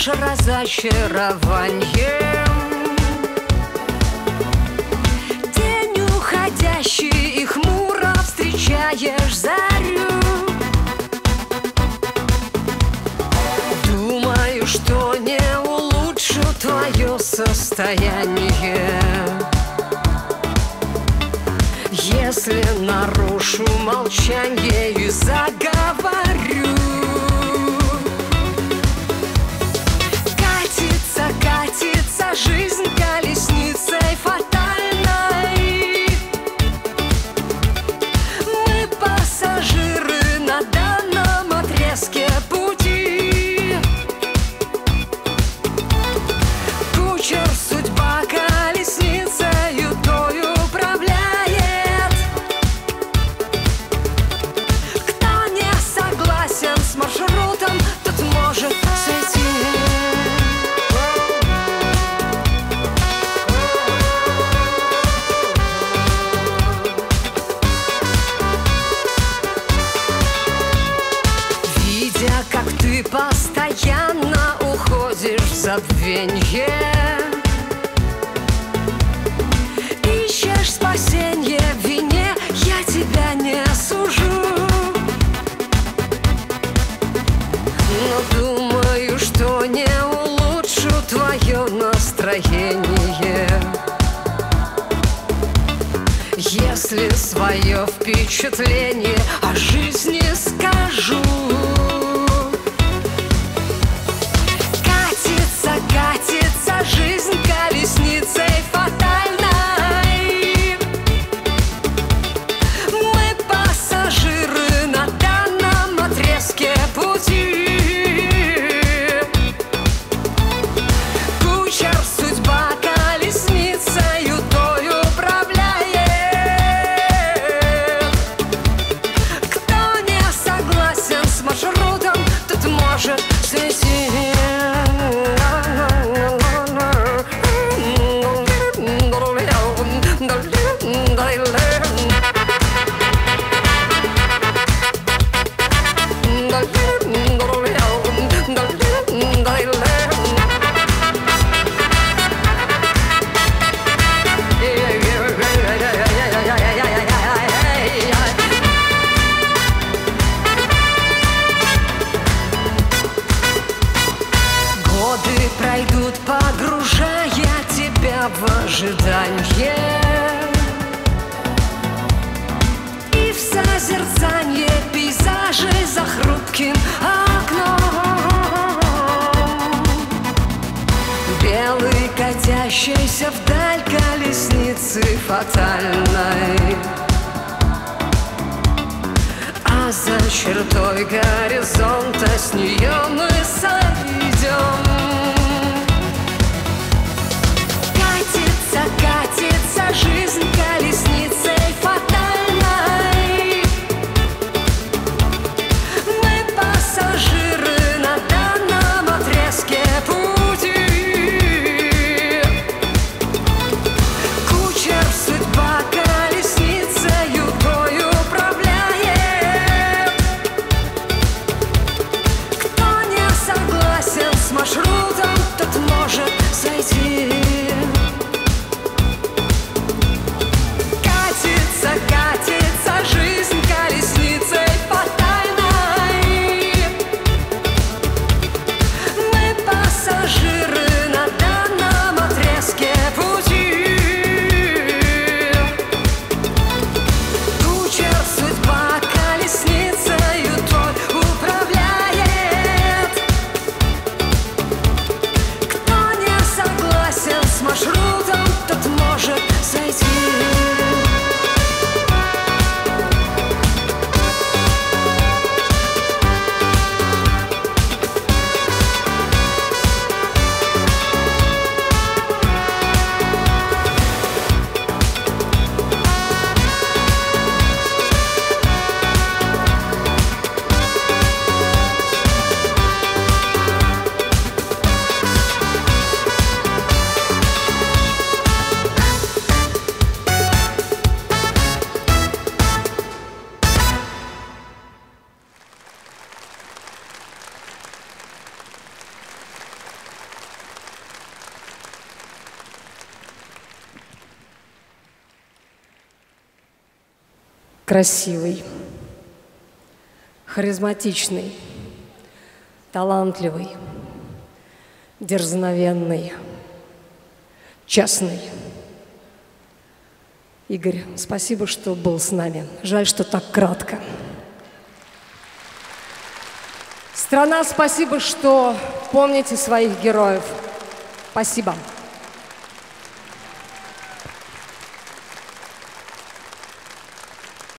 даешь разочарованием. День уходящий и хмуро встречаешь зарю. Думаю, что не улучшу твое состояние, если нарушу молчанье и заговорю. Катится, катится жизнь колесницей фатальной. Мы пассажиры на данном отрезке пути. Кучер судьба колесницею той управляет. Кто не согласен с маршрутом, тот может сойти. Видя, как ты постоянно уходишь в забвенье, ищешь спасенье в вине, я тебя не сужу. Но думаю, что не улучшу твое настроение, если свое впечатление о жизни скажу. Катится, катится жизнь колесницей фатальной. Мы пассажиры на данном отрезке пути. Кучер судьба колесницею той управляет. Кто не согласен с маршрутом, тот может сойти. Годы пройдут, погружая тебя в ожидание и в созерцание пейзажей за хрупким окном. Белый, катящийся вдаль колесницы фатальной, а за чертой горизонта с нее мы сойдем. Катится, катится жизнь колесницей фатальной. Мы пассажиры на данном отрезке пути. Кучер судьба колесницею той управляет. Кто не согласен с маршрутом, красивый, харизматичный, талантливый, дерзновенный, честный. Игорь, спасибо, что был с нами. Жаль, что так кратко. Страна, спасибо, что помните своих героев. Спасибо.